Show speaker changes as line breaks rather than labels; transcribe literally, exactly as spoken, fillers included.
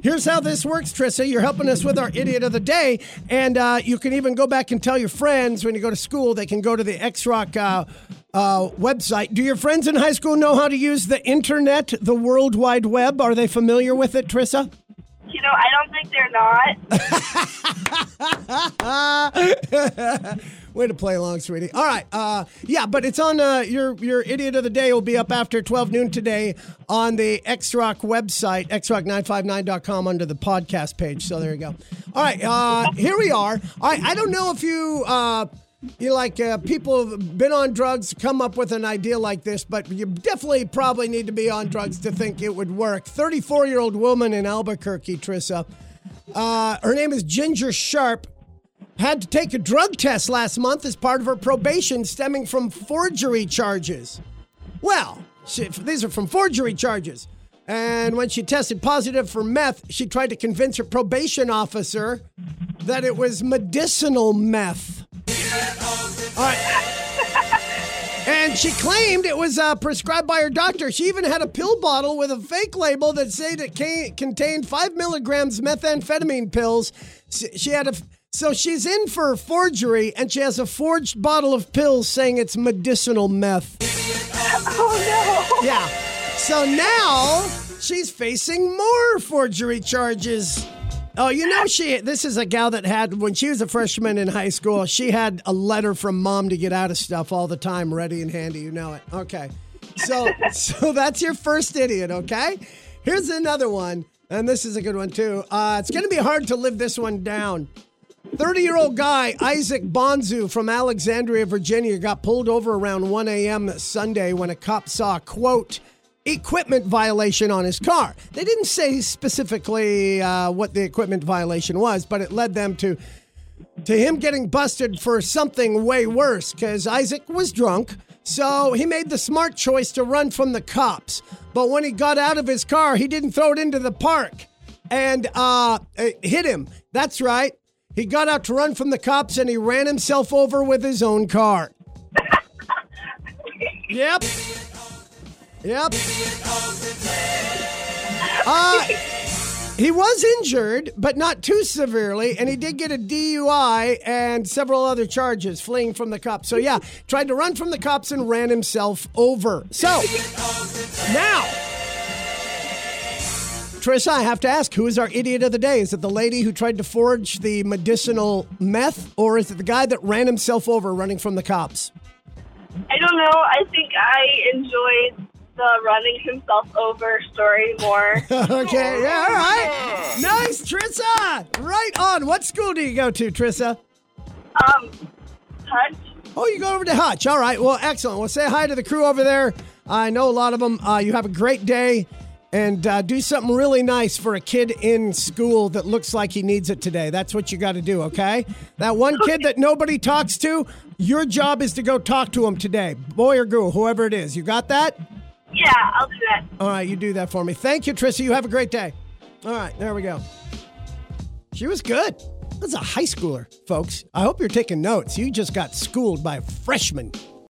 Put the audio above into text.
here's how this works, Trissa. You're helping us with our Idiot of the Day, and uh, you can even go back and tell your friends when you go to school. They can go to the X-Rock uh, uh, website. Do your friends in high school know how to use the internet, the World Wide Web? Are they familiar with it, Trissa?
You know, I don't think they're not.
Way to play along, sweetie. All right. Uh, yeah, but it's on uh, your your Idiot of the Day will be up after twelve noon today on the X-Rock website, x rock nine five nine dot com under the podcast page. So there you go. All right. Uh, here we are. All right. I don't know if you, uh, you like uh, people have been on drugs, come up with an idea like this, but you definitely probably need to be on drugs to think it would work. thirty-four-year-old woman in Albuquerque, Trissa. Uh, her name is Ginger Sharp. Had to take a drug test last month as part of her probation stemming from forgery charges. Well, she, these are from forgery charges. And when she tested positive for meth, she tried to convince her probation officer that it was medicinal meth. All right. And she claimed it was uh, prescribed by her doctor. She even had a pill bottle with a fake label that said it came, contained five milligrams methamphetamine pills. She had a... So she's in for forgery, and she has a forged bottle of pills saying it's medicinal meth.
Oh, no.
Yeah. So now she's facing more forgery charges. Oh, you know, she. This is a gal that had, when she was a freshman in high school, she had a letter from mom to get out of stuff all the time, ready and handy. You know it. Okay. So, so that's your first idiot, okay? Here's another one, and this is a good one, too. Uh, it's going to be hard to live this one down. thirty-year-old guy, Isaac Bonzu from Alexandria, Virginia, got pulled over around one a.m. Sunday when a cop saw a, quote, equipment violation on his car. They didn't say specifically uh, what the equipment violation was, but it led them to, to him getting busted for something way worse because Isaac was drunk. So he made the smart choice to run from the cops. But when he got out of his car, he didn't throw it into the park and uh, it hit him. That's right. He got out to run from the cops, and he ran himself over with his own car. Yep. Yep. Uh, he was injured, but not too severely, and he did get a D U I and several other charges, fleeing from the cops. So, yeah, tried to run from the cops and ran himself over. So, now... Trissa, I have to ask, who is our idiot of the day? Is it the lady who tried to forge the medicinal meth, or is it the guy that ran himself over running from the cops?
I don't know. I think I enjoyed the running himself over story more.
Okay, yeah, all right. Nice, Trissa. Right on. What school do you go to, Trissa?
Um, Hutch.
Oh, you go over to Hutch. All right. Well, excellent. Well, say hi to the crew over there. I know a lot of them. Uh, you have a great day. And uh, do something really nice for a kid in school that looks like he needs it today. That's what you got to do, okay? That one kid that nobody talks to, your job is to go talk to him today. Boy or girl, whoever it is. You got that?
Yeah, I'll do that.
All right, you do that for me. Thank you, Trissa. You have a great day. All right, there we go. She was good. That's a high schooler, folks. I hope you're taking notes. You just got schooled by a freshman.